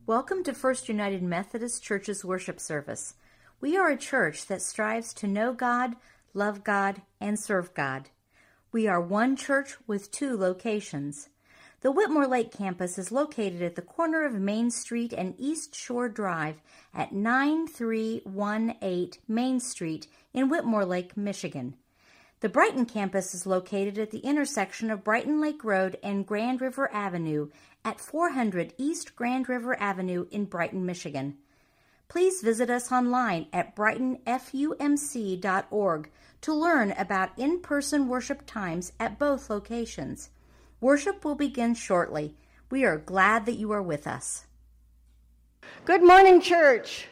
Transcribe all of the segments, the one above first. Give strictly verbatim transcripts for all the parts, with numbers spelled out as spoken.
Welcome to First United Methodist Church's worship service. We are a church that strives to know God, love God, and serve God. We are one church with two locations. The Whitmore Lake campus is located at the corner of Main Street and East Shore Drive at nine three one eight Main Street in Whitmore Lake, Michigan. The Brighton campus is located at the intersection of Brighton Lake Road and Grand River Avenue at four hundred East Grand River Avenue in Brighton, Michigan. Please visit us online at brighton f u m c dot org to learn about in-person worship times at both locations. Worship will begin shortly. We are glad that you are with us. Good morning, church.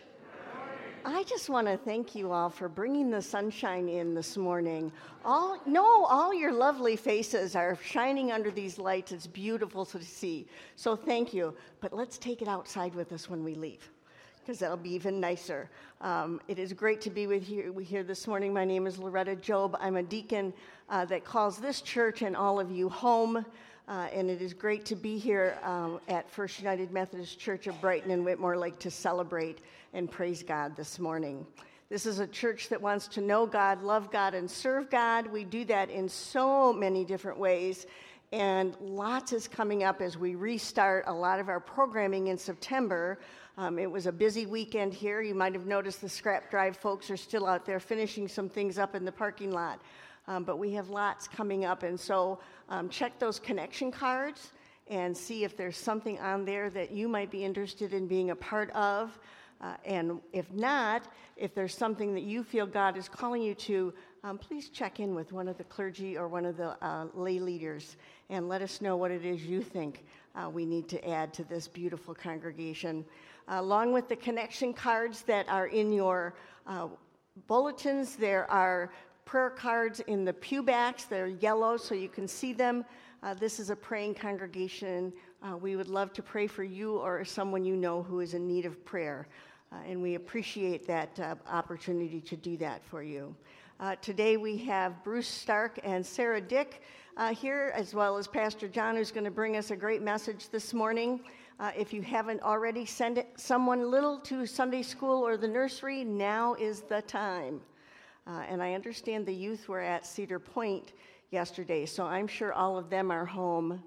I just want to thank you all for bringing the sunshine in this morning. All no, all your lovely faces are shining under these lights. It's beautiful to see. So thank you. But let's take it outside with us when we leave, because that'll be even nicer. Um, it is great to be with you here this morning. My name is Loretta Job. I'm a deacon uh, that calls this church and all of you home. Uh, and it is great to be here um, at First United Methodist Church of Brighton and Whitmore Lake to celebrate and praise God this morning. This is a church that wants to know God, love God, and serve God. We do that in so many different ways, and lots is coming up as we restart a lot of our programming in September. Um, it was a busy weekend here. You might have noticed the Scrap Drive folks are still out there finishing some things up in the parking lot. Um, but we have lots coming up, and so um, check those connection cards and see if there's something on there that you might be interested in being a part of. Uh, and if not, if there's something that you feel God is calling you to, um, please check in with one of the clergy or one of the uh, lay leaders and let us know what it is you think uh, we need to add to this beautiful congregation. Uh, along with the connection cards that are in your uh, bulletins, there are prayer cards in the pew backs. They're yellow so you can see them. Uh, this is a praying congregation. Uh, we would love to pray for you or someone you know who is in need of prayer. Uh, and we appreciate that uh, opportunity to do that for you. Uh, today we have Bruce Stark and Sarah Dick uh, here, as well as Pastor John, who's going to bring us a great message this morning. Uh, if you haven't already, send it, someone little to Sunday school or the nursery. Now is the time. Uh, and I understand the youth were at Cedar Point yesterday, so I'm sure all of them are home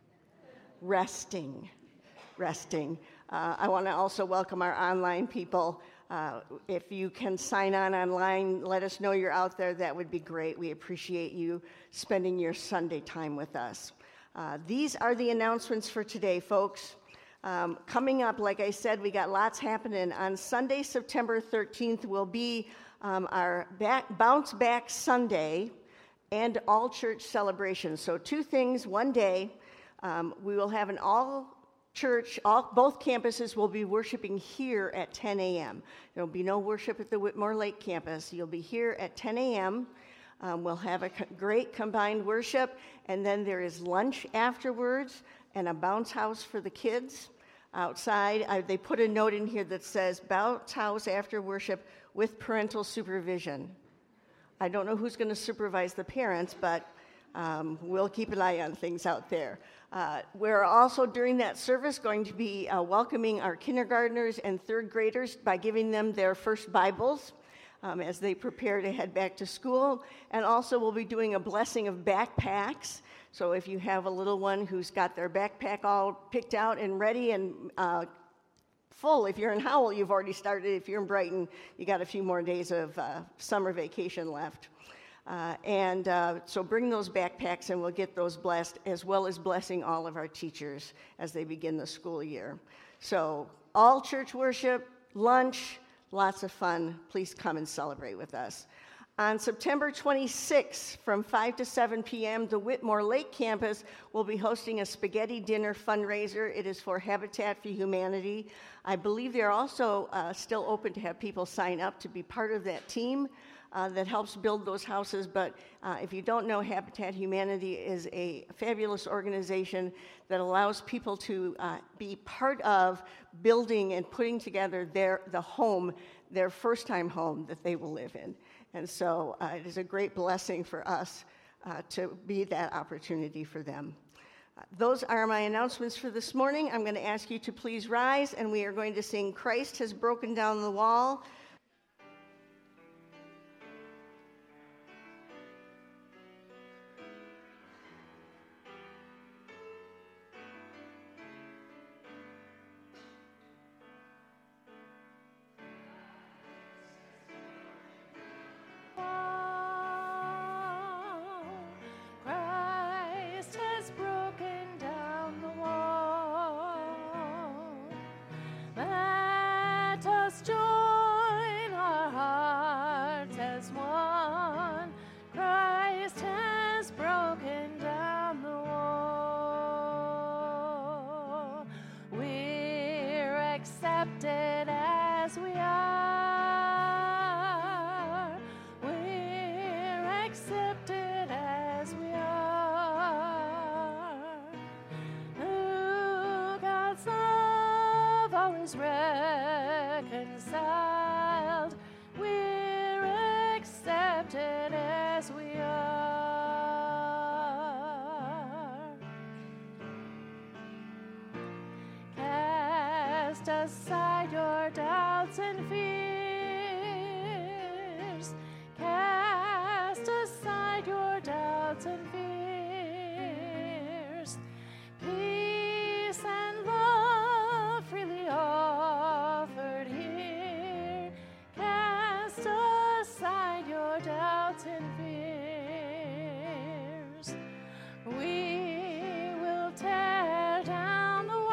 resting, resting. Uh, I want to also welcome our online people. Uh, if you can sign on online, let us know you're out there. That would be great. We appreciate you spending your Sunday time with us. Uh, these are the announcements for today, folks. Um, coming up, like I said, we got lots happening. On Sunday, September thirteenth, will be um, our back, Bounce Back Sunday and all church celebration. So two things, one day. Um, we will have an all church, all, both campuses will be worshiping here at ten a.m. There will be no worship at the Whitmore Lake campus. You'll be here at ten a.m. Um, we'll have a co- great combined worship, and then there is lunch afterwards and a bounce house for the kids outside. I, they put a note in here that says bounce house after worship with parental supervision. I don't know who's going to supervise the parents, but um, we'll keep an eye on things out there. Uh, we're also, during that service, going to be uh, welcoming our kindergartners and third graders by giving them their first Bibles um, as they prepare to head back to school. And also, we'll be doing a blessing of backpacks. So if you have a little one who's got their backpack all picked out and ready and uh, full, if you're in Howell, you've already started. If you're in Brighton, you got a few more days of uh, summer vacation left. Uh, and uh, so bring those backpacks and we'll get those blessed, as well as blessing all of our teachers as they begin the school year. So all church worship, lunch, lots of fun. Please come and celebrate with us. On September twenty-sixth, from five to seven p.m., the Whitmore Lake campus will be hosting a spaghetti dinner fundraiser. It is for Habitat for Humanity. I believe they're also uh, still open to have people sign up to be part of that team uh, that helps build those houses. But uh, if you don't know, Habitat Humanity is a fabulous organization that allows people to uh, be part of building and putting together their the home, their first-time home that they will live in. And so uh, it is a great blessing for us uh, to be that opportunity for them. Those are my announcements for this morning. I'm going to ask you to please rise, and we are going to sing Christ Has Broken Down the Wall. Accepted as we are, we're accepted as we are. Through God's love, always reconciled, we're accepted as we are. Cast aside your doubts and fears. Cast aside your doubts and fears. Peace and love freely offered here. Cast aside your doubts and fears. We will tear down the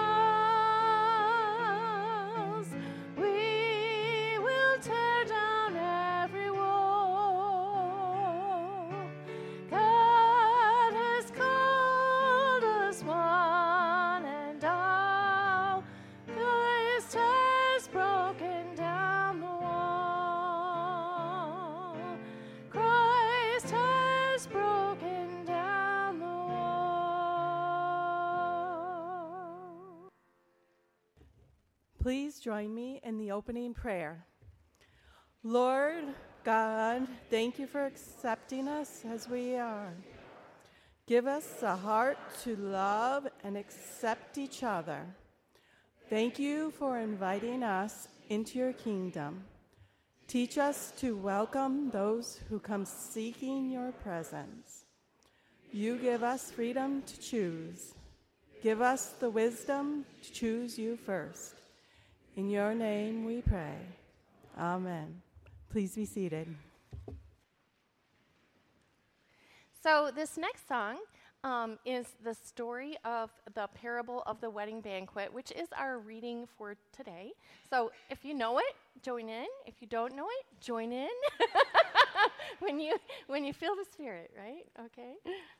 walls. We will tear down every wall. God has called us one and all. Christ has broken down the wall. Christ has broken down the wall. Please join me in the opening prayer. Lord God, thank you for accepting us as we are. Give us a heart to love and accept each other. Thank you for inviting us into your kingdom. Teach us to welcome those who come seeking your presence. You give us freedom to choose. Give us the wisdom to choose you first. In your name we pray. Amen. Please be seated. So this next song um, is the story of the parable of the wedding banquet, which is our reading for today. So if you know it, join in. If you don't know it, join in. when you when you feel the Spirit, right? Okay.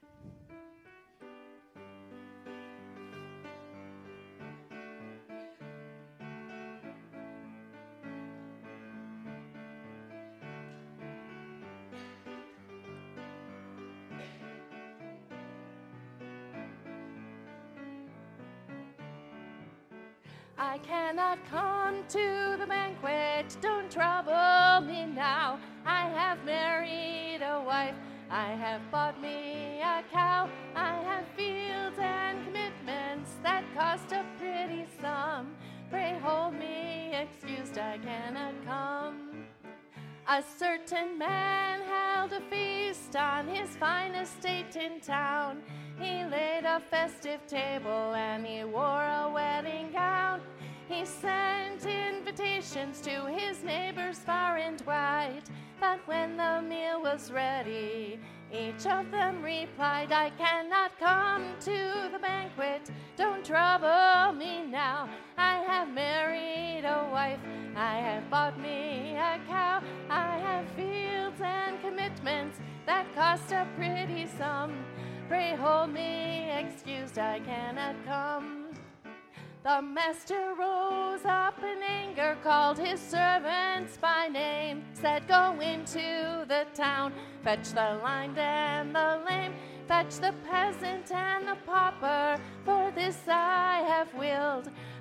I cannot come to the banquet, don't trouble me now. I have married a wife, I have bought me a cow. I have fields and commitments that cost a pretty sum. Pray hold me excused, I cannot come. A certain man held a feast on his fine estate in town. He laid a festive table and he wore a wedding gown. He sent invitations to his neighbors far and wide. But when the meal was ready, each of them replied, I cannot come to the banquet, don't trouble me now. I have married a wife, I have bought me a cow. I have fields and commitments that cost a pretty sum. Pray hold me excused, I cannot come. The master rose up in anger, called his servants by name, said, go into the town, fetch the blind and the lame, fetch the peasant and the pauper, for this I have willed.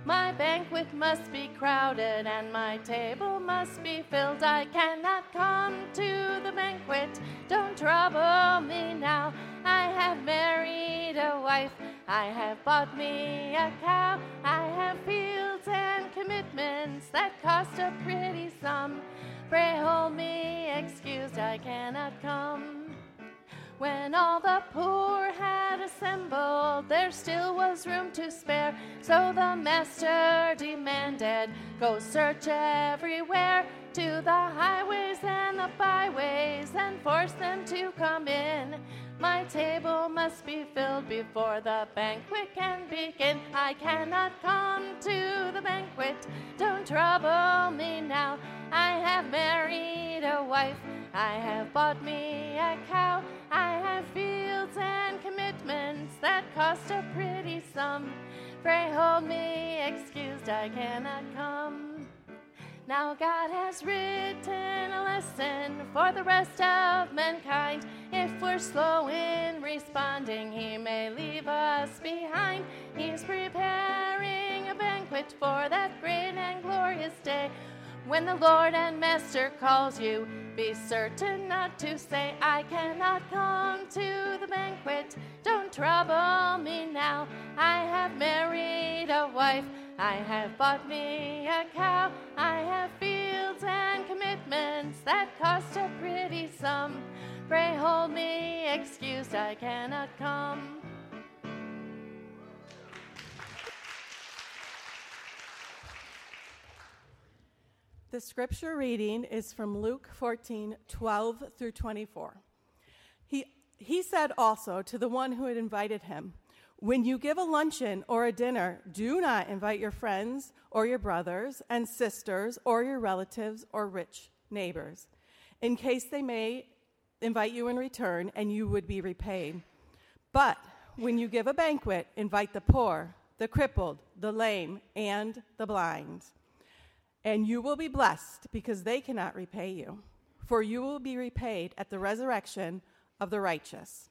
My banquet must be crowded and my table must be filled. I cannot come to the banquet, don't trouble me now. I have married a wife, I have bought me a cow. I have fields and commitments that cost a pretty sum. Pray hold me excused, I cannot come. When all the poor had assembled, there still was room to spare. So the master demanded, go search everywhere, to the highways and the byways, and force them to come in. My table must be filled before the banquet can begin. I cannot come to the banquet, don't trouble me now. I have married a wife, I have bought me a cow. I have fields and commitments that cost a pretty sum. Pray hold me excused, I cannot come. Now God has written a lesson for the rest of mankind. If we're slow in responding, he may leave us behind. He's preparing a banquet for that great and glorious day. When the Lord and Master calls you, be certain not to say, I cannot come to the banquet, don't trouble me now. I have married a wife, I have bought me a cow. I have fields and commitments that cost a pretty sum. Pray hold me excused, I cannot come. The scripture reading is from Luke fourteen, twelve through twenty-four. He, he said also to the one who had invited him, when you give a luncheon or a dinner, do not invite your friends or your brothers and sisters or your relatives or rich neighbors, in case they may invite you in return and you would be repaid. But when you give a banquet, invite the poor, the crippled, the lame, and the blind. And you will be blessed because they cannot repay you, for you will be repaid at the resurrection of the righteous.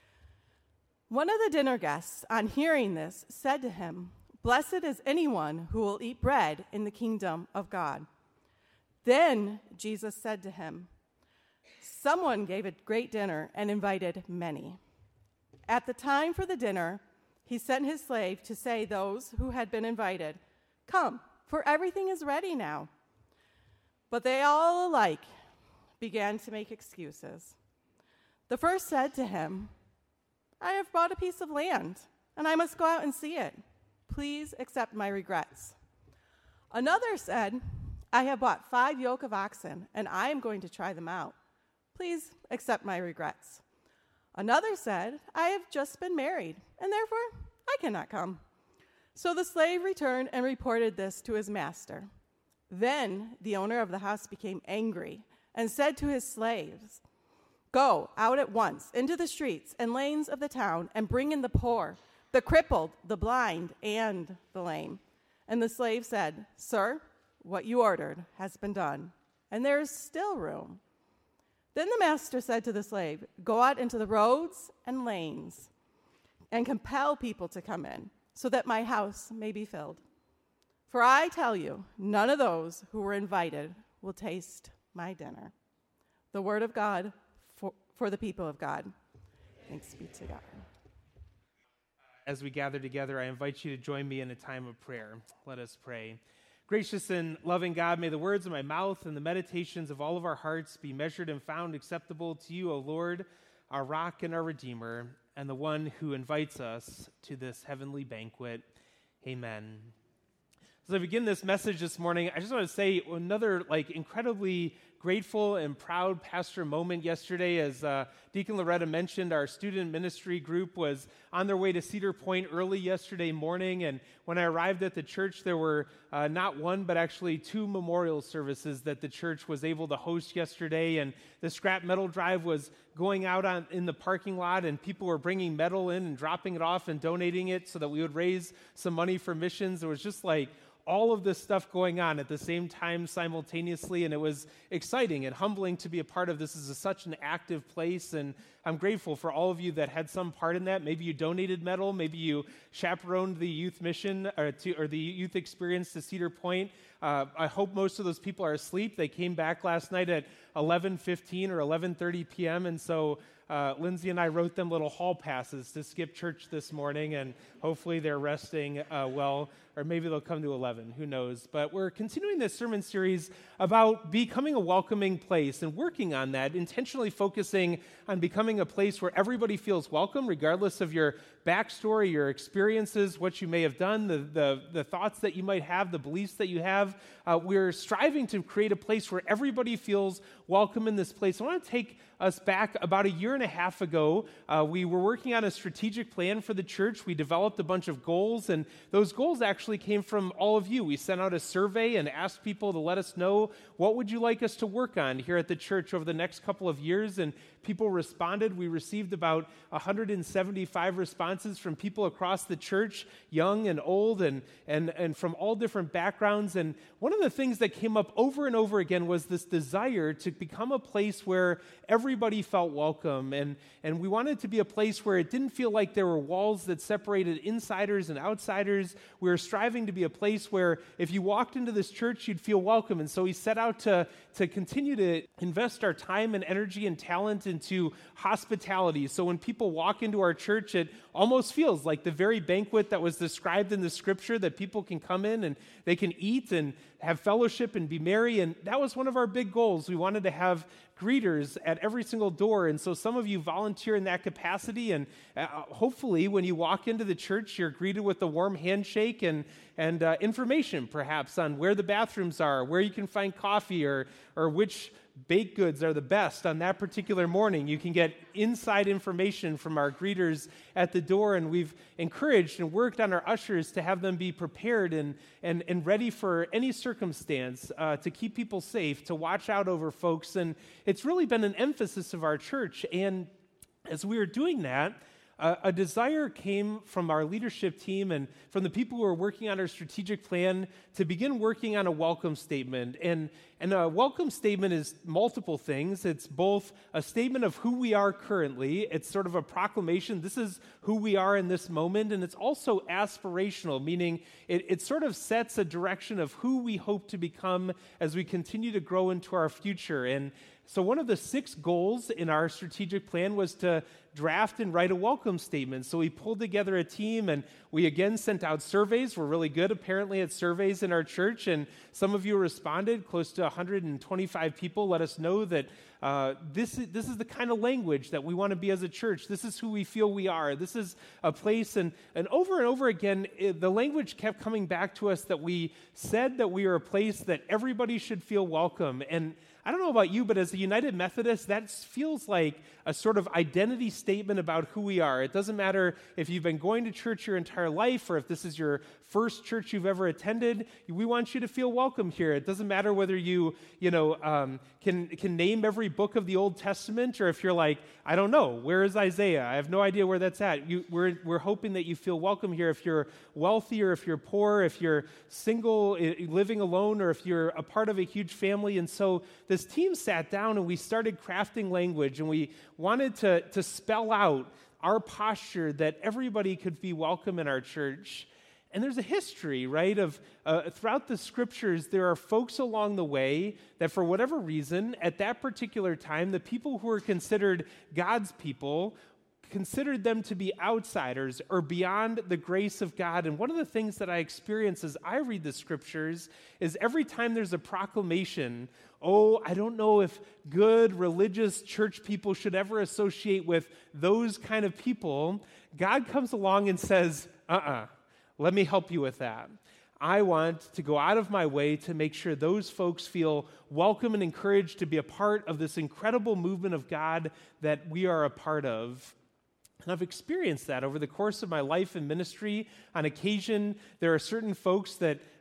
One of the dinner guests, on hearing this, said to him, Blessed is anyone who will eat bread in the kingdom of God. Then Jesus said to him, Someone gave a great dinner and invited many. At the time for the dinner, he sent his slave to say those who had been invited, Come, for everything is ready now. But they all alike began to make excuses. The first said to him, I have bought a piece of land, and I must go out and see it. Please accept my regrets. Another said, I have bought five yoke of oxen, and I am going to try them out. Please accept my regrets. Another said, I have just been married, and therefore I cannot come. So the slave returned and reported this to his master. Then the owner of the house became angry and said to his slaves, Go out at once into the streets and lanes of the town and bring in the poor, the crippled, the blind, and the lame. And the slave said, Sir, what you ordered has been done, and there is still room. Then the master said to the slave, Go out into the roads and lanes and compel people to come in, so that my house may be filled. For I tell you, none of those who were invited will taste my dinner. The word of God for, for the people of God. Thanks be to God. As we gather together, I invite you to join me in a time of prayer. Let us pray. Gracious and loving God, may the words of my mouth and the meditations of all of our hearts be measured and found acceptable to you, O Lord, our rock and our Redeemer, and the one who invites us to this heavenly banquet. Amen. As I begin this message this morning, I just want to say another like incredibly grateful and proud pastor moment yesterday. As uh, Deacon Loretta mentioned, our student ministry group was on their way to Cedar Point early yesterday morning, and when I arrived at the church, there were uh, not one, but actually two memorial services that the church was able to host yesterday, and the scrap metal drive was going out on, in the parking lot, and people were bringing metal in and dropping it off and donating it so that we would raise some money for missions. It was just like all of this stuff going on at the same time simultaneously, and it was exciting and humbling to be a part of. This is a, such an active place, and I'm grateful for all of you that had some part in that. Maybe you donated metal, maybe you chaperoned the youth mission or, to, or the youth experience to Cedar Point. Uh, I hope most of those people are asleep. They came back last night at eleven fifteen or eleven thirty p.m., and so uh, Lindsay and I wrote them little hall passes to skip church this morning, and hopefully they're resting uh, well, or maybe they'll come to eleven, who knows. But we're continuing this sermon series about becoming a welcoming place and working on that, intentionally focusing on becoming a place where everybody feels welcome, regardless of your backstory, your experiences, what you may have done, the, the, the thoughts that you might have, the beliefs that you have. Uh, we're striving to create a place where everybody feels welcome in this place. I want to take us back about a year and a half ago. Uh, we were working on a strategic plan for the church. We developed a bunch of goals, and those goals actually came from all of you. We sent out a survey and asked people to let us know, what would you like us to work on here at the church over the next couple of years? And people responded. We received about one hundred seventy-five responses from people across the church, young and old, and, and, and from all different backgrounds. And one of the things that came up over and over again was this desire to become a place where everybody felt welcome. And, and we wanted to be a place where it didn't feel like there were walls that separated insiders and outsiders. We were striving to be a place where if you walked into this church, you'd feel welcome. And so we set out to, to continue to invest our time and energy and talent into hospitality. So when people walk into our church, it almost feels like the very banquet that was described in the scripture, that people can come in and they can eat and have fellowship and be merry. And that was one of our big goals. We wanted to have greeters at every single door. And so some of you volunteer in that capacity. And uh, hopefully when you walk into the church, you're greeted with a warm handshake and, and uh, information perhaps on where the bathrooms are, where you can find coffee, or, or which baked goods are the best on that particular morning. You can get inside information from our greeters at the door, and we've encouraged and worked on our ushers to have them be prepared and, and, and ready for any circumstance, uh, to keep people safe, to watch out over folks. And it's really been an emphasis of our church. And as we were doing that, Uh, a desire came from our leadership team and from the people who are working on our strategic plan to begin working on a welcome statement. And, and a welcome statement is multiple things. It's both a statement of who we are currently. It's sort of a proclamation. This is who we are in this moment. And it's also aspirational, meaning it, it sort of sets a direction of who we hope to become as we continue to grow into our future. And so one of the six goals in our strategic plan was to draft and write a welcome statement. So we pulled together a team, and we again sent out surveys. We're really good, apparently, at surveys in our church, and some of you responded. Close to one hundred twenty-five people let us know that uh, this, is, this is the kind of language that we want to be as a church. This is who we feel we are. This is a place, and, and over and over again, it, the language kept coming back to us that we said that we are a place that everybody should feel welcome. And I don't know about you, but as a United Methodist, that feels like a sort of identity statement about who we are. It doesn't matter if you've been going to church your entire life or if this is your first church you've ever attended. We want you to feel welcome here. It doesn't matter whether you, you know, um, can can name every book of the Old Testament, or if you're like, I don't know, where is Isaiah? I have no idea where that's at. You, we're we're hoping that you feel welcome here. If you're wealthy or if you're poor, if you're single, living alone, or if you're a part of a huge family. And so this team sat down and we started crafting language, and we wanted to, to spell out our posture that everybody could be welcome in our church. And there's a history, right, of uh, throughout the scriptures, there are folks along the way that for whatever reason, at that particular time, the people who were considered God's people considered them to be outsiders or beyond the grace of God. And one of the things that I experience as I read the scriptures is every time there's a proclamation, oh, I don't know if good religious church people should ever associate with those kind of people, God comes along and says, uh-uh, let me help you with that. I want to go out of my way to make sure those folks feel welcome and encouraged to be a part of this incredible movement of God that we are a part of. And I've experienced that over the course of my life and ministry. On occasion, there are certain folks that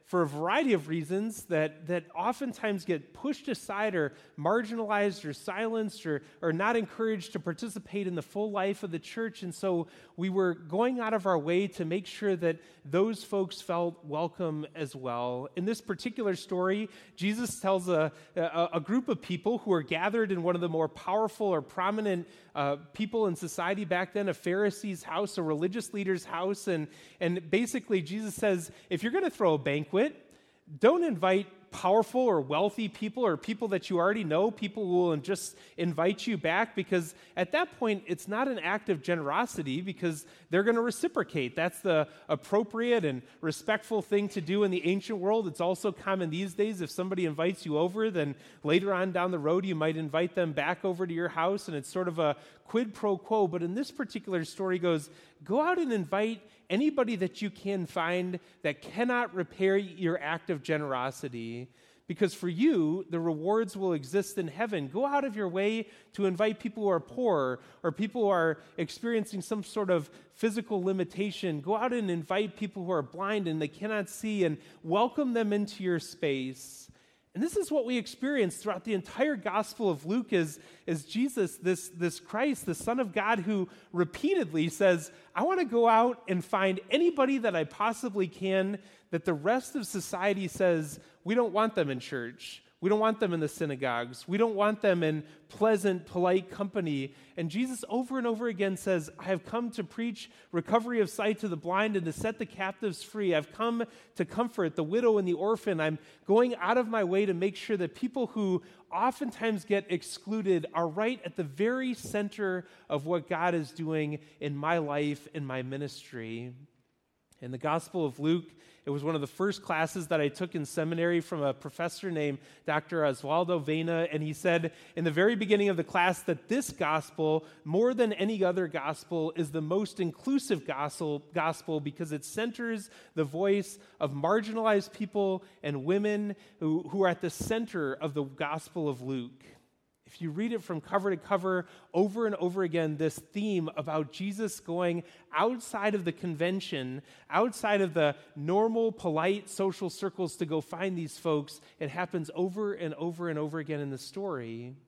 for a variety of reasons that, that oftentimes get pushed aside or marginalized or silenced or, or not encouraged to participate in the full life of the church. And so we were going out of our way to make sure that those folks felt welcome as well. In this particular story, Jesus tells a, a, a group of people who are gathered in one of the more powerful or prominent uh, people in society back then, a Pharisee's house, a religious leader's house. And, and basically Jesus says, if you're going to throw a banquet, don't invite powerful or wealthy people or people that you already know, people who will just invite you back, because at that point, it's not an act of generosity because they're going to reciprocate. That's the appropriate and respectful thing to do in the ancient world. It's also common these days. If somebody invites you over, then later on down the road, you might invite them back over to your house, and it's sort of a quid pro quo. But in this particular story goes, go out and invite anybody that you can find that cannot repair your act of generosity, because for you, the rewards will exist in heaven. Go out of your way to invite people who are poor or people who are experiencing some sort of physical limitation. Go out and invite people who are blind and they cannot see, and welcome them into your space. And this is what we experience throughout the entire Gospel of Luke is, is Jesus, this, this Christ, the Son of God, who repeatedly says, I want to go out and find anybody that I possibly can that the rest of society says, we don't want them in church. We don't want them in the synagogues. We don't want them in pleasant, polite company. And Jesus over and over again says, I have come to preach recovery of sight to the blind and to set the captives free. I've come to comfort the widow and the orphan. I'm going out of my way to make sure that people who oftentimes get excluded are right at the very center of what God is doing in my life, in my ministry. In the Gospel of Luke, it was one of the first classes that I took in seminary from a professor named Doctor Osvaldo Vena, and he said in the very beginning of the class that this gospel, more than any other gospel, is the most inclusive gospel, gospel because it centers the voice of marginalized people and women who, who are at the center of the Gospel of Luke. If you read it from cover to cover over and over again, this theme about Jesus going outside of the convention, outside of the normal, polite social circles to go find these folks, it happens over and over and over again in the story.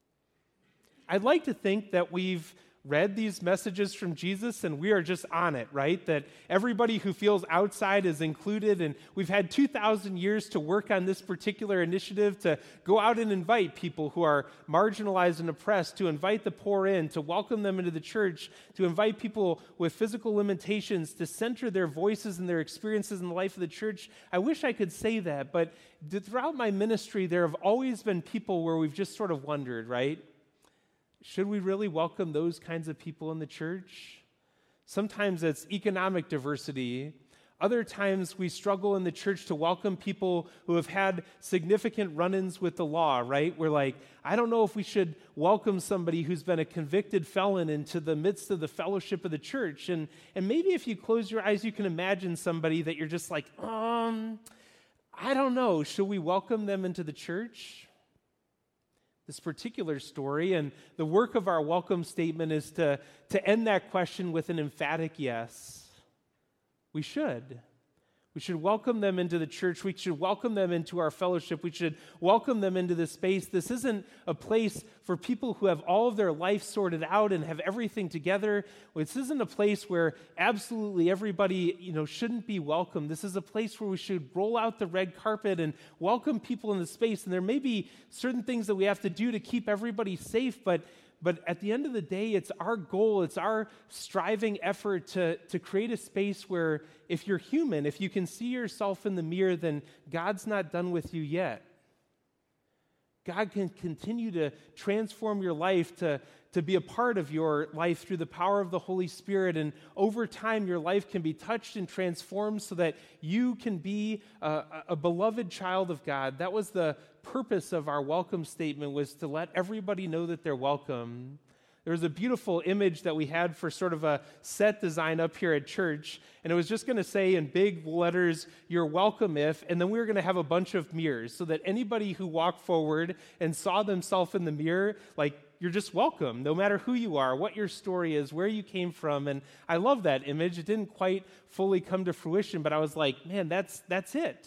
I'd like to think that we've read these messages from Jesus and we are just on it, right? That everybody who feels outside is included, and we've had two thousand years to work on this particular initiative to go out and invite people who are marginalized and oppressed, to invite the poor in, to welcome them into the church, to invite people with physical limitations, to center their voices and their experiences in the life of the church. I wish I could say that, but throughout my ministry, there have always been people where we've just sort of wondered, right? Should we really welcome those kinds of people in the church? Sometimes it's economic diversity. Other times we struggle in the church to welcome people who have had significant run-ins with the law, right? We're like, I don't know if we should welcome somebody who's been a convicted felon into the midst of the fellowship of the church. And, and maybe if you close your eyes, you can imagine somebody that you're just like, um, I don't know. Should we welcome them into the church? This particular story, and the work of our welcome statement is to, to end that question with an emphatic yes. We should. We should welcome them into the church. We should welcome them into our fellowship. We should welcome them into this space. This isn't a place for people who have all of their life sorted out and have everything together. This isn't a place where absolutely everybody, you know, shouldn't be welcome. This is a place where we should roll out the red carpet and welcome people in the space. And there may be certain things that we have to do to keep everybody safe, but But at the end of the day, it's our goal, it's our striving effort to, to create a space where if you're human, if you can see yourself in the mirror, then God's not done with you yet. God can continue to transform your life, to, to be a part of your life through the power of the Holy Spirit. And over time, your life can be touched and transformed so that you can be a, a beloved child of God. That was the purpose of our welcome statement, was to let everybody know that they're welcome. There was a beautiful image that we had for sort of a set design up here at church, and it was just going to say in big letters, "You're welcome if," and then we were going to have a bunch of mirrors so that anybody who walked forward and saw themselves in the mirror, like, you're just welcome, no matter who you are, what your story is, where you came from. And I love that image. It didn't quite fully come to fruition, but I was like, man, that's that's it.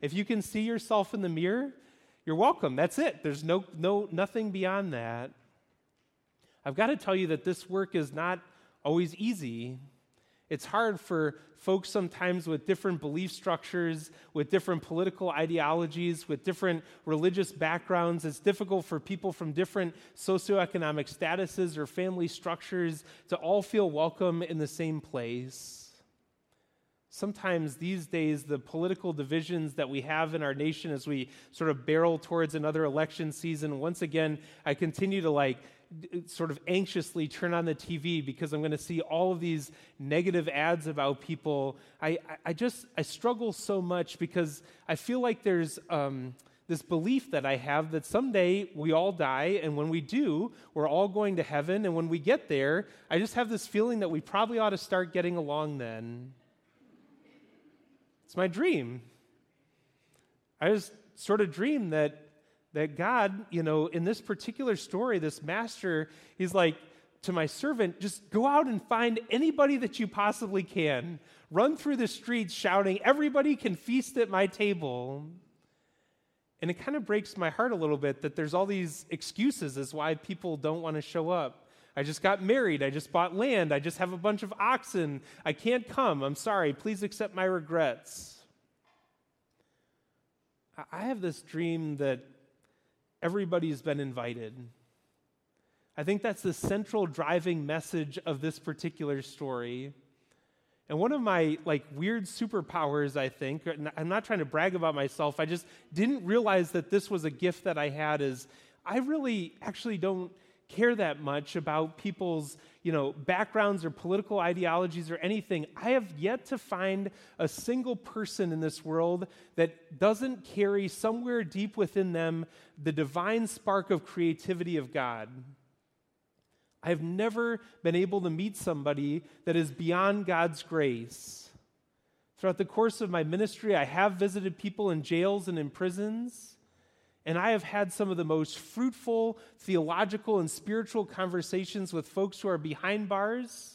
If you can see yourself in the mirror, you're welcome. That's it. There's no, no, nothing beyond that. I've got to tell you that this work is not always easy. It's hard for folks sometimes with different belief structures, with different political ideologies, with different religious backgrounds. It's difficult for people from different socioeconomic statuses or family structures to all feel welcome in the same place. Sometimes these days, the political divisions that we have in our nation as we sort of barrel towards another election season, once again, I continue to like sort of anxiously turn on the T V because I'm going to see all of these negative ads about people. I, I just, I struggle so much because I feel like there's um, this belief that I have that someday we all die, and when we do, we're all going to heaven, and when we get there, I just have this feeling that we probably ought to start getting along then. It's my dream. I just sort of dream that that God, you know, in this particular story, this master, he's like, to my servant, just go out and find anybody that you possibly can. Run through the streets shouting, everybody can feast at my table. And it kind of breaks my heart a little bit that there's all these excuses as why people don't want to show up. I just got married. I just bought land. I just have a bunch of oxen. I can't come. I'm sorry. Please accept my regrets. I have this dream that everybody's been invited. I think that's the central driving message of this particular story. And one of my like weird superpowers, I think, I'm not trying to brag about myself, I just didn't realize that this was a gift that I had, is I really actually don't care that much about people's, you know, backgrounds or political ideologies or anything. I have yet to find a single person in this world that doesn't carry somewhere deep within them the divine spark of creativity of God. I've never been able to meet somebody that is beyond God's grace. Throughout the course of my ministry, I have visited people in jails and in prisons. And I have had some of the most fruitful theological and spiritual conversations with folks who are behind bars.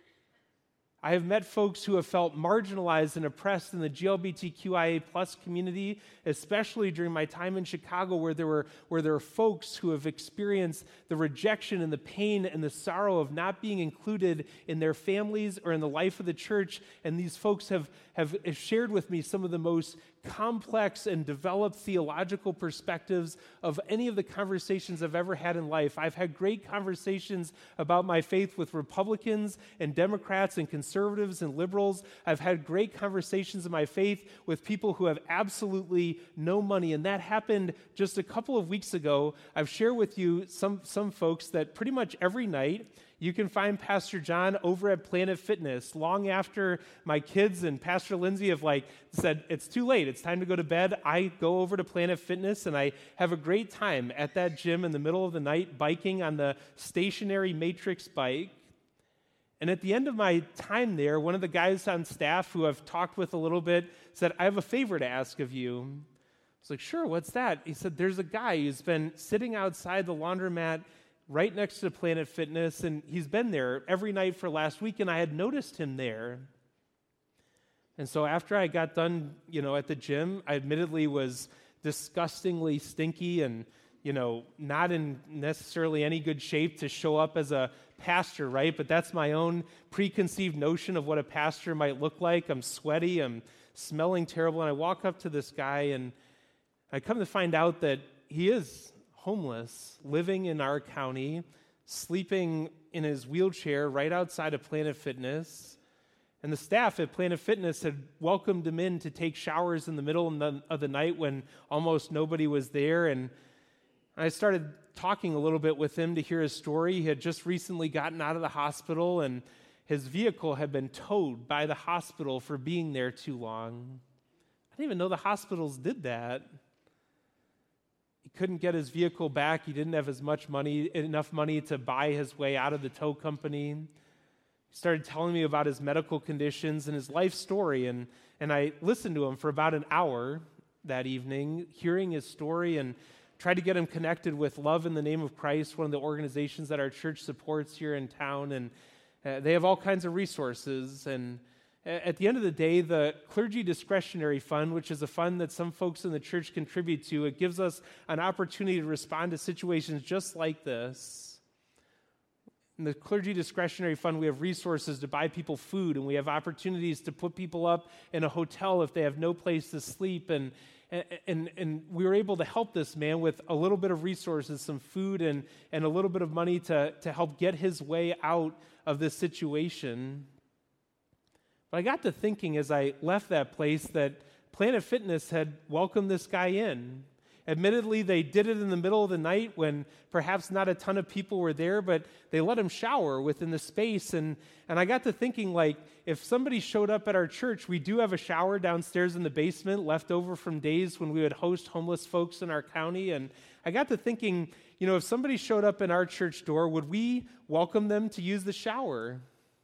I have met folks who have felt marginalized and oppressed in the L G B T Q I A plus community, especially during my time in Chicago, where there were where there are folks who have experienced the rejection and the pain and the sorrow of not being included in their families or in the life of the church. And these folks have, have shared with me some of the most complex and developed theological perspectives of any of the conversations I've ever had in life. I've had great conversations about my faith with Republicans and Democrats and conservatives and liberals. I've had great conversations of my faith with people who have absolutely no money, and that happened just a couple of weeks ago. I've shared with you some, some folks that pretty much every night you can find Pastor John over at Planet Fitness long after my kids and Pastor Lindsay have like said, it's too late, it's time to go to bed. I go over to Planet Fitness and I have a great time at that gym in the middle of the night biking on the stationary Matrix bike. And at the end of my time there, one of the guys on staff who I've talked with a little bit said, I have a favor to ask of you. I was like, sure, what's that? He said, there's a guy who's been sitting outside the laundromat right next to Planet Fitness, and he's been there every night for last week, and I had noticed him there. And so after I got done, you know, at the gym, I admittedly was disgustingly stinky and, you know, not in necessarily any good shape to show up as a pastor, right? But that's my own preconceived notion of what a pastor might look like. I'm sweaty, I'm smelling terrible, and I walk up to this guy, and I come to find out that he is homeless, living in our county, sleeping in his wheelchair right outside of Planet Fitness. And the staff at Planet Fitness had welcomed him in to take showers in the middle of the, of the night when almost nobody was there. And I started talking a little bit with him to hear his story. He had just recently gotten out of the hospital, and his vehicle had been towed by the hospital for being there too long. I didn't even know the hospitals did that. He couldn't get his vehicle back. He didn't have as much money, enough money to buy his way out of the tow company. He started telling me about his medical conditions and his life story, and, and I listened to him for about an hour that evening, hearing his story, and tried to get him connected with Love in the Name of Christ, one of the organizations that our church supports here in town. And uh, they have all kinds of resources, and At the end of the day, the clergy discretionary fund, which is a fund that some folks in the church contribute to, it gives us an opportunity to respond to situations just like this. In the clergy discretionary fund, we have resources to buy people food, and we have opportunities to put people up in a hotel if they have no place to sleep. And, and, and we were able to help this man with a little bit of resources, some food, and, and a little bit of money to, to help get his way out of this situation. But I got to thinking as I left that place that Planet Fitness had welcomed this guy in. Admittedly, they did it in the middle of the night when perhaps not a ton of people were there, but they let him shower within the space. And, and I got to thinking, like, if somebody showed up at our church, we do have a shower downstairs in the basement left over from days when we would host homeless folks in our county. And I got to thinking, you know, if somebody showed up in our church door, would we welcome them to use the shower?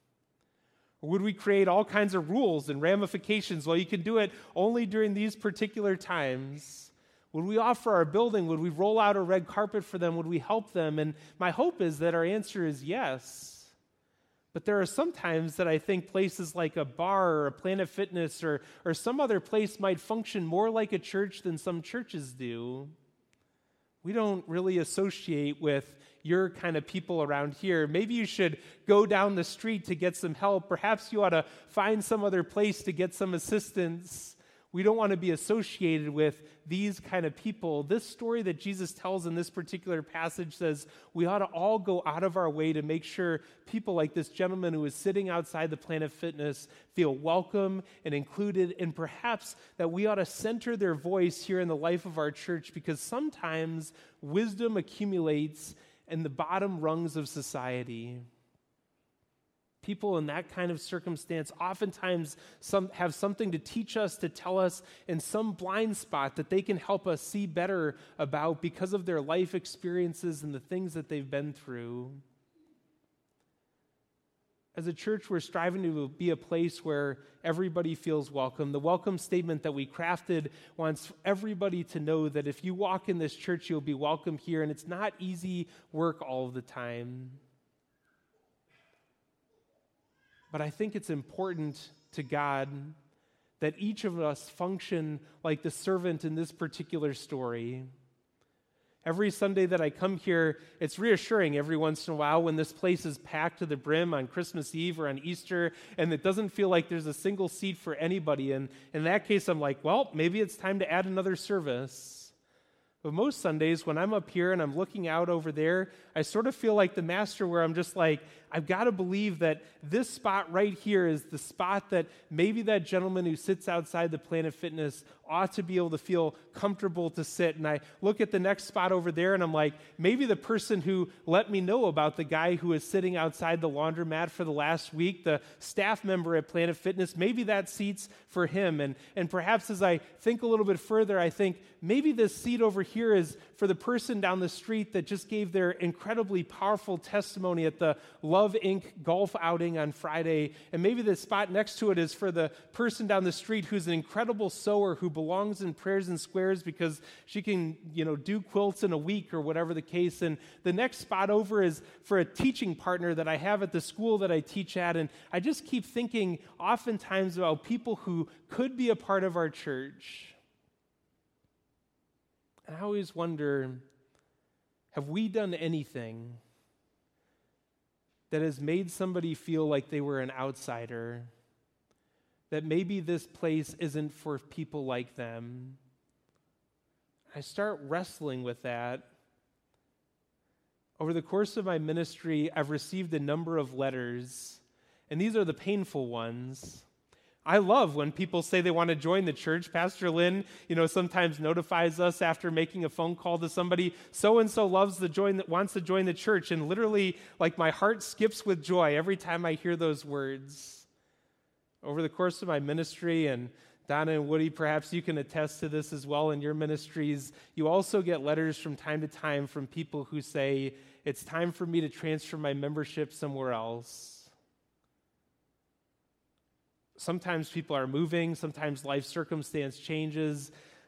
Or would we create all kinds of rules and ramifications? Well, you can do it only during these particular times. Would we offer our building? Would we roll out a red carpet for them? Would we help them? And my hope is that our answer is yes. But there are some times that I think places like a bar or a Planet Fitness or, or some other place might function more like a church than some churches do. We don't really associate with your kind of people around here. Maybe you should go down the street to get some help. Perhaps you ought to find some other place to get some assistance. We don't want to be associated with these kind of people. This story that Jesus tells in this particular passage says we ought to all go out of our way to make sure people like this gentleman who is sitting outside the Planet Fitness feel welcome and included, and perhaps that we ought to center their voice here in the life of our church, because sometimes wisdom accumulates in the bottom rungs of society. People in that kind of circumstance oftentimes some, have something to teach us, to tell us in some blind spot that they can help us see better about because of their life experiences and the things that they've been through. As a church, we're striving to be a place where everybody feels welcome. The welcome statement that we crafted wants everybody to know that if you walk in this church, you'll be welcome here, and it's not easy work all of the time. But I think it's important to God that each of us function like the servant in this particular story. Every Sunday that I come here, it's reassuring every once in a while when this place is packed to the brim on Christmas Eve or on Easter, and it doesn't feel like there's a single seat for anybody. And in that case, I'm like, well, maybe it's time to add another service. But most Sundays, when I'm up here and I'm looking out over there, I sort of feel like the master, where I'm just like, I've got to believe that this spot right here is the spot that maybe that gentleman who sits outside the Planet Fitness ought to be able to feel comfortable to sit. And I look at the next spot over there and I'm like, maybe the person who let me know about the guy who is sitting outside the laundromat for the last week, the staff member at Planet Fitness, maybe that seat's for him. And, and perhaps as I think a little bit further, I think maybe this seat over here is for the person down the street that just gave their incredibly powerful testimony at the Love Incorporated golf outing on Friday. And maybe the spot next to it is for the person down the street who's an incredible sewer who belongs in Prayers and Squares because she can, you know, do quilts in a week or whatever the case. And the next spot over is for a teaching partner that I have at the school that I teach at. And I just keep thinking oftentimes about people who could be a part of our church. And I always wonder, have we done anything that has made somebody feel like they were an outsider, that maybe this place isn't for people like them? I start wrestling with that. Over the course of my ministry, I've received a number of letters, and these are the painful ones. I love when people say they want to join the church. Pastor Lynn, you know, sometimes notifies us after making a phone call to somebody, so-and-so loves to join, wants to join the church. And literally, like, my heart skips with joy every time I hear those words. Over the course of my ministry, and Donna and Woody, perhaps you can attest to this as well in your ministries, you also get letters from time to time from people who say, it's time for me to transfer my membership somewhere else. Sometimes people are moving, sometimes life circumstance changes.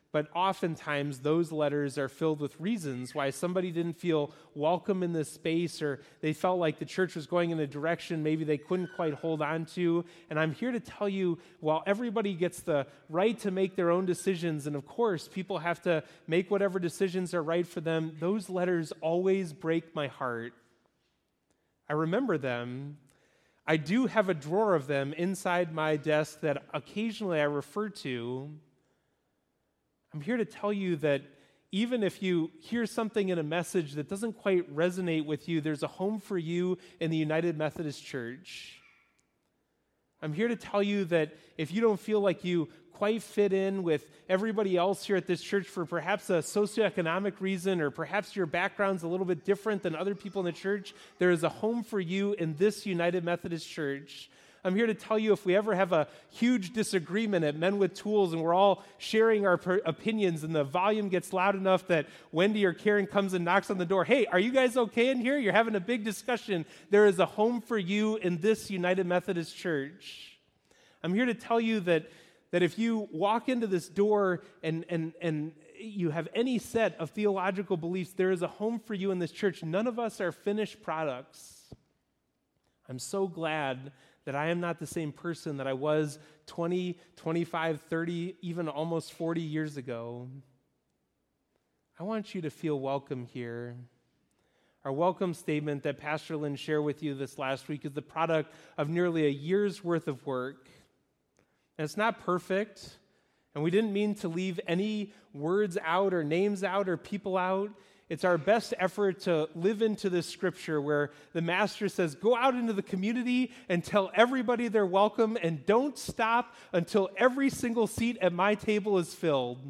But oftentimes, those letters are filled with reasons why somebody didn't feel welcome in this space, or they felt like the church was going in a direction maybe they couldn't quite hold on to. And I'm here to tell you, while everybody gets the right to make their own decisions, and of course, people have to make whatever decisions are right for them, those letters always break my heart. I remember them. I do have a drawer of them inside my desk that occasionally I refer to. I'm here to tell you that even if you hear something in a message that doesn't quite resonate with you, there's a home for you in the United Methodist Church. I'm here to tell you that if you don't feel like you quite fit in with everybody else here at this church for perhaps a socioeconomic reason, or perhaps your background's a little bit different than other people in the church, there is a home for you in this United Methodist Church. I'm here to tell you, if we ever have a huge disagreement at Men with Tools and we're all sharing our per- opinions and the volume gets loud enough that Wendy or Karen comes and knocks on the door, hey, are you guys okay in here? You're having a big discussion. There is a home for you in this United Methodist Church. I'm here to tell you that, that if you walk into this door and, and, and you have any set of theological beliefs, there is a home for you in this church. None of us are finished products. I'm so glad that I am not the same person that I was twenty, twenty-five, thirty, even almost forty years ago. I want you to feel welcome here. Our welcome statement that Pastor Lynn shared with you this last week is the product of nearly a year's worth of work. And it's not perfect, and we didn't mean to leave any words out or names out or people out. It's our best effort to live into this scripture where the master says, go out into the community and tell everybody they're welcome, and don't stop until every single seat at my table is filled.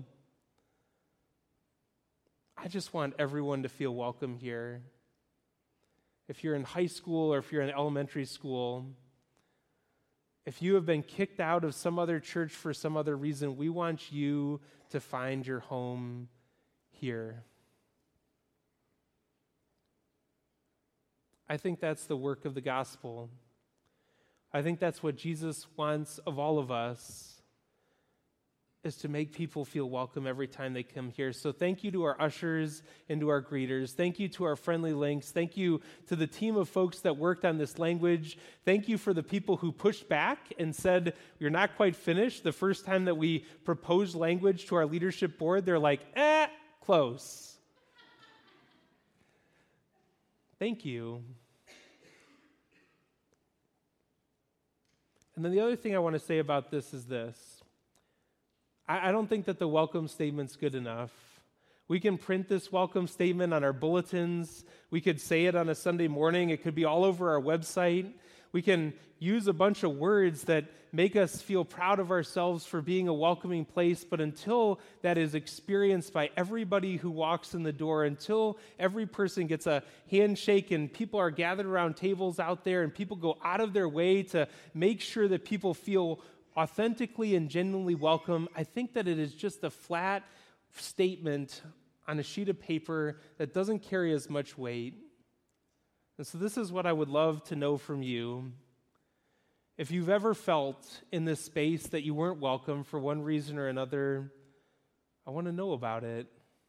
I just want everyone to feel welcome here. If you're in high school or if you're in elementary school, if you have been kicked out of some other church for some other reason, we want you to find your home here. I think that's the work of the gospel. I think that's what Jesus wants of all of us, is to make people feel welcome every time they come here. So thank you to our ushers and to our greeters. Thank you to our friendly links. Thank you to the team of folks that worked on this language. Thank you for the people who pushed back and said, you're not quite finished. The first time that we proposed language to our leadership board, they're like, eh, close. Thank you. And then the other thing I want to say about this is this. I, I don't think that the welcome statement's good enough. We can print this welcome statement on our bulletins. We could say it on a Sunday morning. It could be all over our website. We can use a bunch of words that make us feel proud of ourselves for being a welcoming place, but until that is experienced by everybody who walks in the door, until every person gets a handshake and people are gathered around tables out there and people go out of their way to make sure that people feel authentically and genuinely welcome, I think that it is just a flat statement on a sheet of paper that doesn't carry as much weight. And so this is what I would love to know from you. If you've ever felt in this space that you weren't welcome for one reason or another, I want to know about it.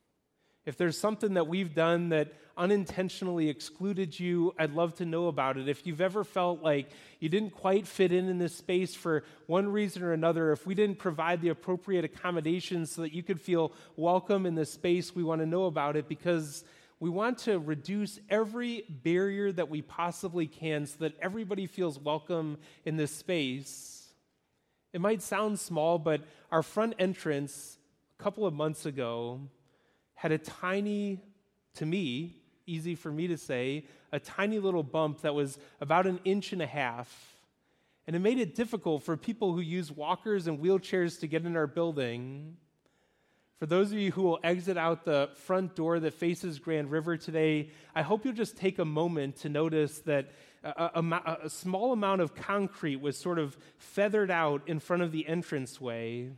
If there's something that we've done that unintentionally excluded you, I'd love to know about it. If you've ever felt like you didn't quite fit in in this space for one reason or another, if we didn't provide the appropriate accommodations so that you could feel welcome in this space, we want to know about it, because we want to reduce every barrier that we possibly can so that everybody feels welcome in this space. It might sound small, but our front entrance a couple of months ago had a tiny, to me, easy for me to say, a tiny little bump that was about an inch and a half. And it made it difficult for people who use walkers and wheelchairs to get in our building. For those of you who will exit out the front door that faces Grand River today, I hope you'll just take a moment to notice that a, a, a small amount of concrete was sort of feathered out in front of the entranceway.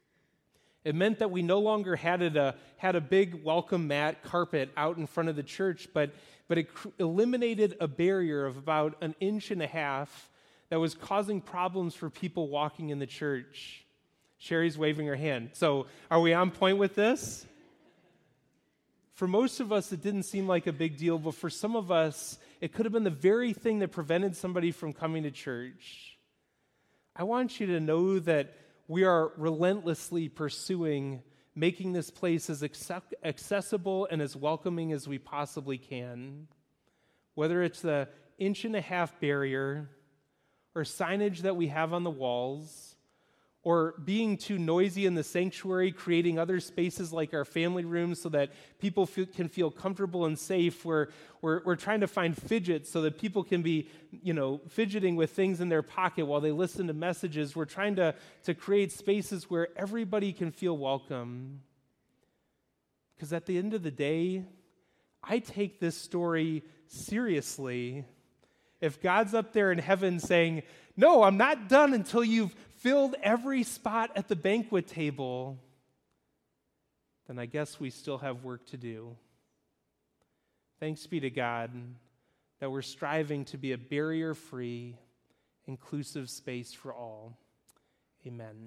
It meant that we no longer had a, had a big welcome mat carpet out in front of the church, but, but it cr- eliminated a barrier of about an inch and a half that was causing problems for people walking in the church. Sherry's waving her hand. So are we on point with this? For most of us, it didn't seem like a big deal, but for some of us, it could have been the very thing that prevented somebody from coming to church. I want you to know that we are relentlessly pursuing making this place as accept- accessible and as welcoming as we possibly can. Whether it's the inch and a half barrier, or signage that we have on the walls, or being too noisy in the sanctuary, creating other spaces like our family rooms so that people feel, can feel comfortable and safe. We're, we're, we're trying to find fidgets so that people can be, you know, fidgeting with things in their pocket while they listen to messages. We're trying to, to create spaces where everybody can feel welcome. Because at the end of the day, I take this story seriously. If God's up there in heaven saying, no, I'm not done until you've filled every spot at the banquet table, then I guess we still have work to do. Thanks be to God that we're striving to be a barrier-free, inclusive space for all. Amen.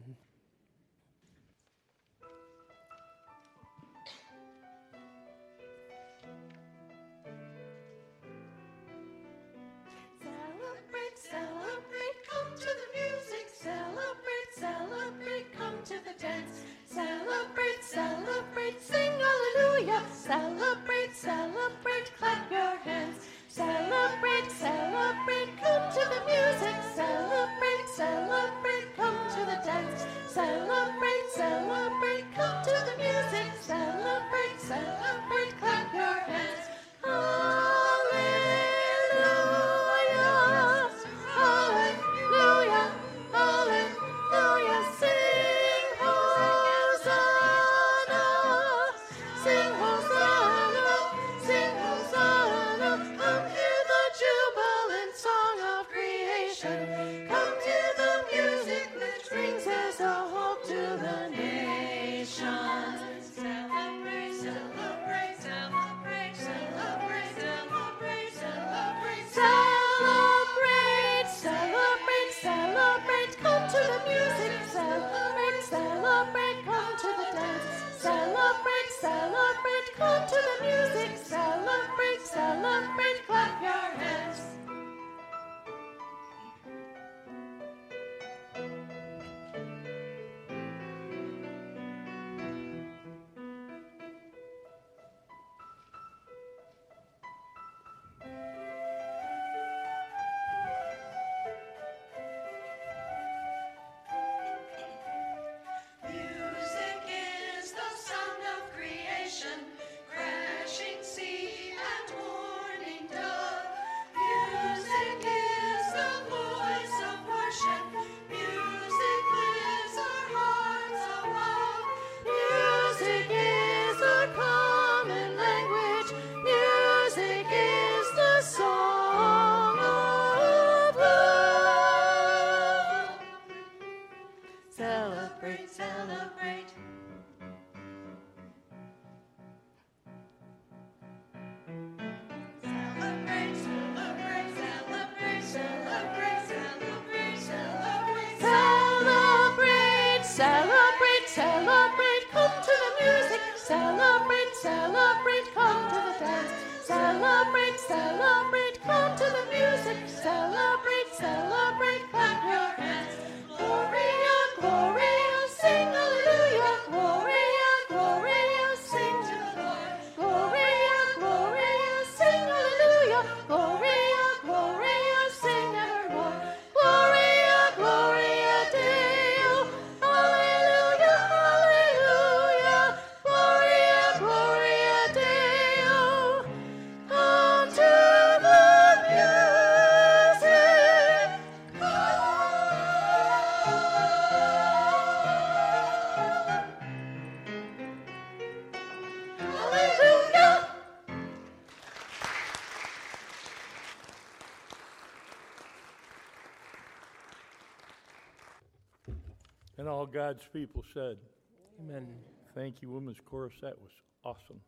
Celebrate, come to the music. Celebrate, celebrate, come to the dance. Celebrate, celebrate, sing hallelujah. Celebrate, celebrate, clap your hands. Celebrate, celebrate, come to the music. Celebrate, celebrate, come to the dance. Celebrate, celebrate, come to the music. Celebrate, celebrate, clap your hands. Celebrate, come to the music. Celebrate, celebrate, clap your hands. And all God's people said, Amen. Thank you, Women's Chorus. That was awesome.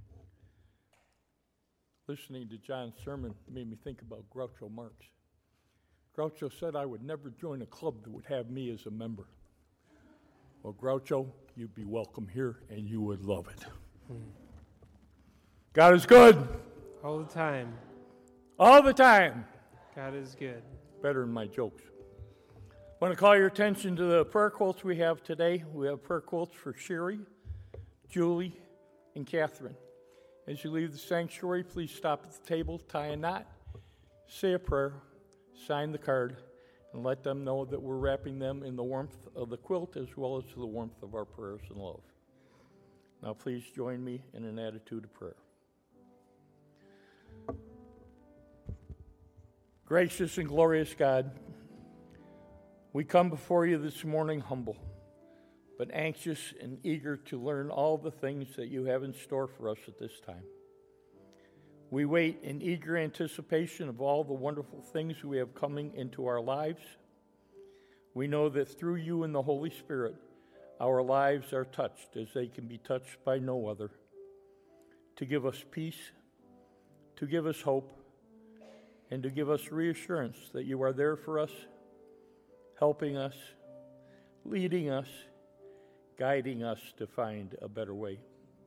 Listening to John's sermon made me think about Groucho Marx. Groucho said I would never join a club that would have me as a member. Well, Groucho, you'd be welcome here, and you would love it. Hmm. God is good. All the time. All the time. God is good. Better than my jokes. I want to call your attention to the prayer quotes we have today. We have prayer quotes for Sherry, Julie, and Catherine. As you leave the sanctuary, please stop at the table, tie a knot, say a prayer, sign the card, and let them know that we're wrapping them in the warmth of the quilt as well as the warmth of our prayers and love. Now please join me in an attitude of prayer. Gracious and glorious God, we come before you this morning humble, but anxious and eager to learn all the things that you have in store for us at this time. We wait in eager anticipation of all the wonderful things we have coming into our lives. We know that through you and the Holy Spirit, our lives are touched as they can be touched by no other, to give us peace, to give us hope, and to give us reassurance that you are there for us, helping us, leading us, guiding us to find a better way.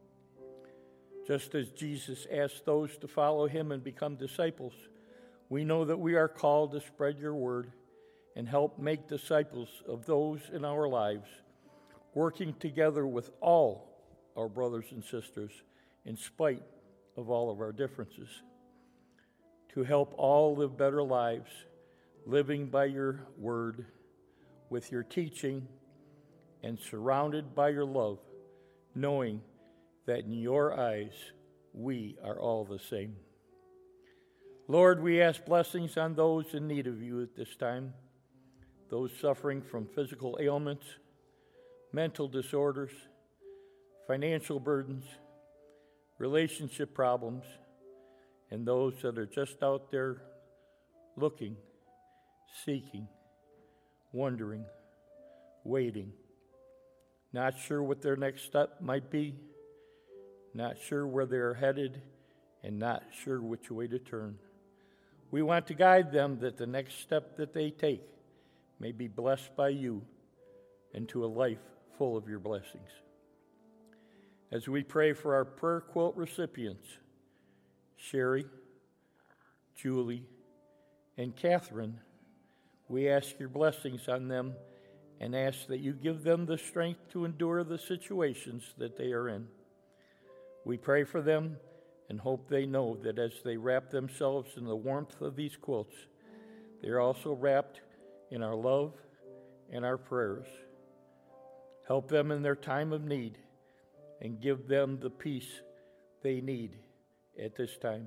Just as Jesus asked those to follow him and become disciples, we know that we are called to spread your word and help make disciples of those in our lives, working together with all our brothers and sisters in spite of all of our differences, to help all live better lives, living by your word, with your teaching, and surrounded by your love, knowing that in your eyes we are all the same. Lord, we ask blessings on those in need of you at this time, those suffering from physical ailments, mental disorders, financial burdens, relationship problems, and those that are just out there looking, seeking, wondering, waiting, not sure what their next step might be, not sure where they're headed, and not sure which way to turn. We want to guide them that the next step that they take may be blessed by you into a life full of your blessings. As we pray for our prayer quilt recipients, Sherry, Julie, and Catherine, we ask your blessings on them and ask that you give them the strength to endure the situations that they are in. We pray for them and hope they know that as they wrap themselves in the warmth of these quilts, they are also wrapped in our love and our prayers. Help them in their time of need and give them the peace they need at this time.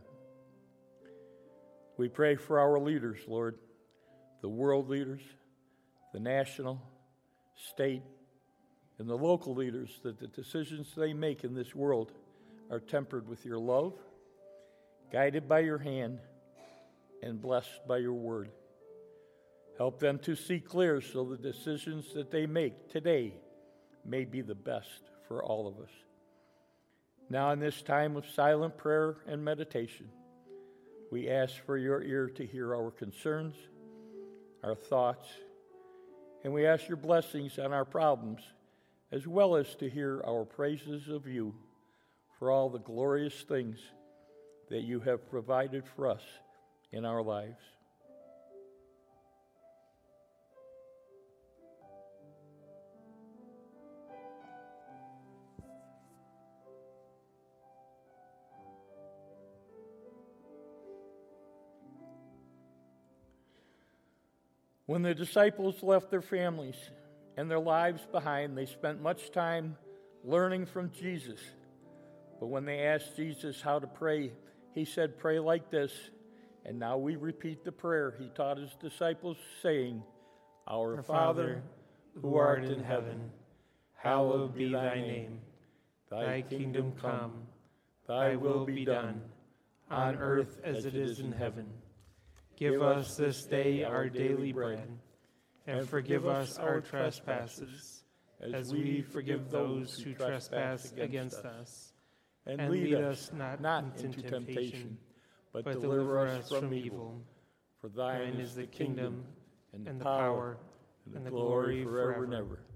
We pray for our leaders, Lord, the world leaders, the national, state, and the local leaders, that the decisions they make in this world are tempered with your love, guided by your hand, and blessed by your word. Help them to see clear so the decisions that they make today may be the best for all of us. Now, in this time of silent prayer and meditation, we ask for your ear to hear our concerns, our thoughts, and we ask your blessings on our problems, as well as to hear our praises of you for all the glorious things that you have provided for us in our lives. When the disciples left their families and their lives behind, they spent much time learning from Jesus. But when they asked Jesus how to pray, he said, "Pray like this." And now we repeat the prayer he taught his disciples, saying, Our, Our Father, who art in heaven, hallowed be thy name. Thy kingdom come, thy will be done, on earth as it is in heaven. Give us this day our daily bread, and forgive us our trespasses, as we forgive those who trespass against us. And lead us not, not into temptation, but deliver us from evil. For thine is the kingdom, and the power, and the glory forever and ever.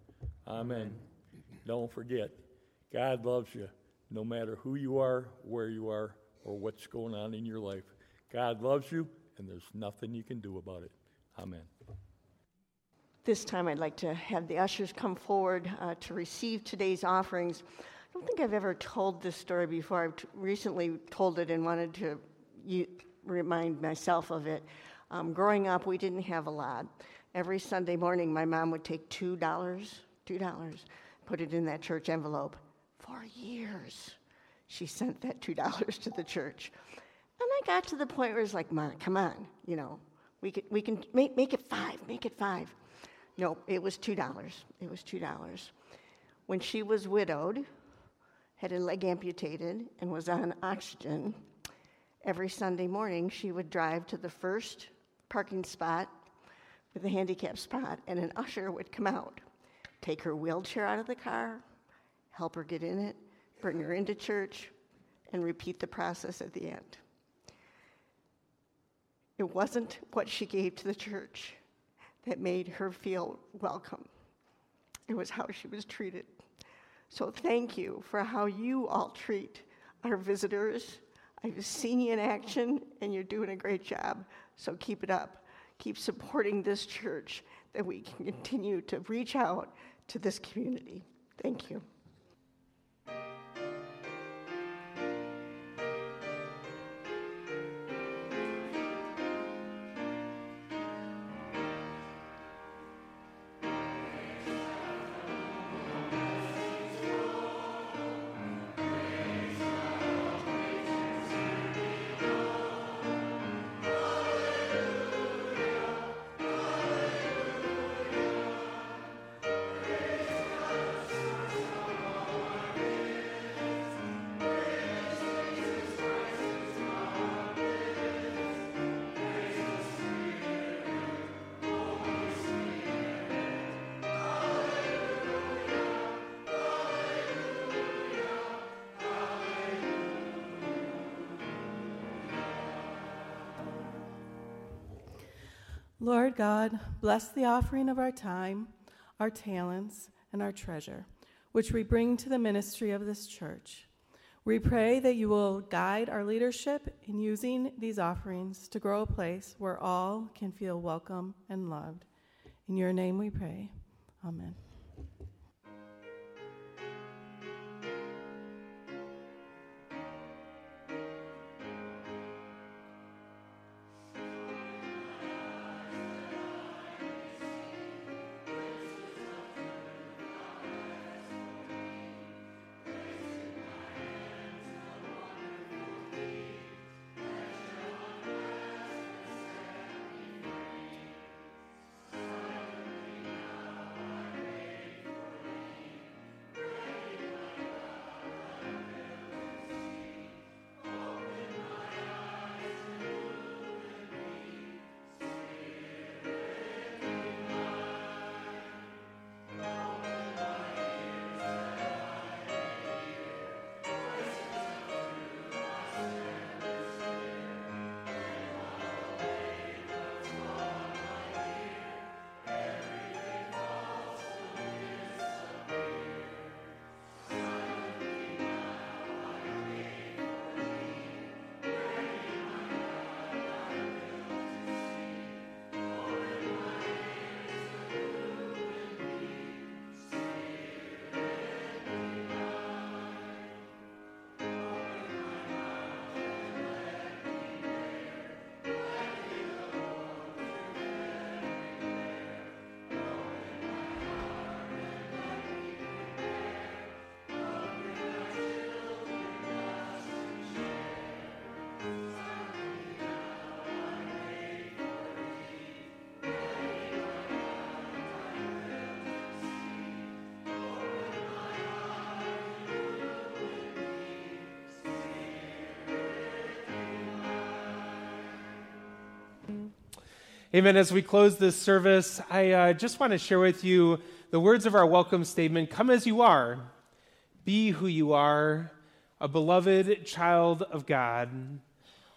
Amen. Don't forget, God loves you no matter who you are, where you are, or what's going on in your life. God loves you, and there's nothing you can do about it. Amen. This time I'd like to have the ushers come forward uh, to receive today's offerings. I don't think I've ever told this story before. I've t- recently told it and wanted to u- remind myself of it. Um, growing up, we didn't have a lot. Every Sunday morning, my mom would take two dollars, two dollars, put it in that church envelope. For years, she sent that two dollars to the church. And I got to the point where it's like, Mom, come on, you know, we can, we can make, make it five, make it five. No, it was two dollars. It was two dollars. When she was widowed, had a leg amputated, and was on oxygen, every Sunday morning she would drive to the first parking spot with a handicap spot, and an usher would come out, take her wheelchair out of the car, help her get in it, bring her into church, and repeat the process at the end. It wasn't what she gave to the church that made her feel welcome. It was how she was treated. So thank you for how you all treat our visitors. I've seen you in action, and you're doing a great job. So keep it up. Keep supporting this church, that we can continue to reach out to this community. Thank you. Lord God, bless the offering of our time, our talents, and our treasure, which we bring to the ministry of this church. We pray that you will guide our leadership in using these offerings to grow a place where all can feel welcome and loved. In your name we pray. Amen. Amen. As we close this service, I uh, just want to share with you the words of our welcome statement. Come as you are. Be who you are, a beloved child of God.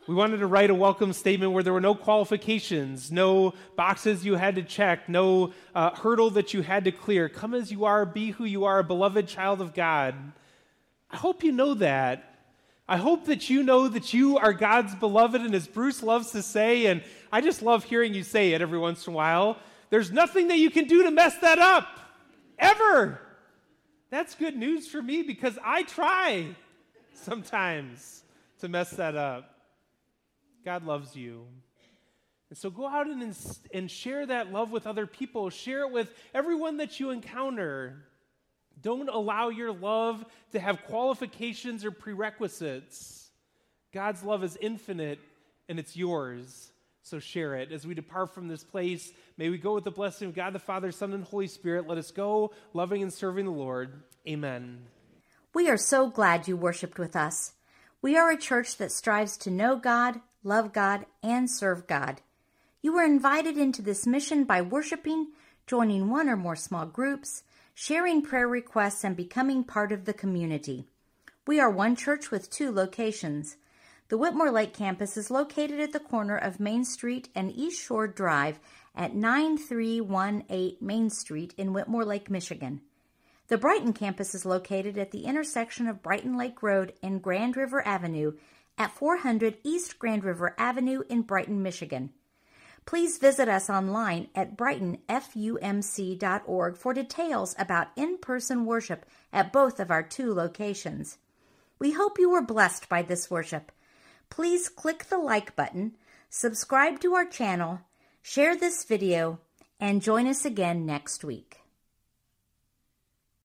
We wanted to write a welcome statement where there were no qualifications, no boxes you had to check, no uh, hurdle that you had to clear. Come as you are, be who you are, a beloved child of God. I hope you know that. I hope that you know that you are God's beloved, and as Bruce loves to say, and I just love hearing you say it every once in a while, there's nothing that you can do to mess that up, ever. That's good news for me because I try sometimes to mess that up. God loves you. And so go out and, and share that love with other people. Share it with everyone that you encounter. Don't allow your love to have qualifications or prerequisites. God's love is infinite and it's yours. So share it. As we depart from this place, may we go with the blessing of God the Father, Son, and Holy Spirit. Let us go loving and serving the Lord. Amen. We are so glad you worshiped with us. We are a church that strives to know God, love God, and serve God. You were invited into this mission by worshiping, joining one or more small groups, sharing prayer requests, and becoming part of the community. We are one church with two locations. The Whitmore Lake campus is located at the corner of Main Street and East Shore Drive at nine three one eight Main Street in Whitmore Lake, Michigan. The Brighton campus is located at the intersection of Brighton Lake Road and Grand River Avenue at four hundred East Grand River Avenue in Brighton, Michigan. Please visit us online at brighton f u m c dot org for details about in-person worship at both of our two locations. We hope you were blessed by this worship. Please click the like button, subscribe to our channel, share this video, and join us again next week.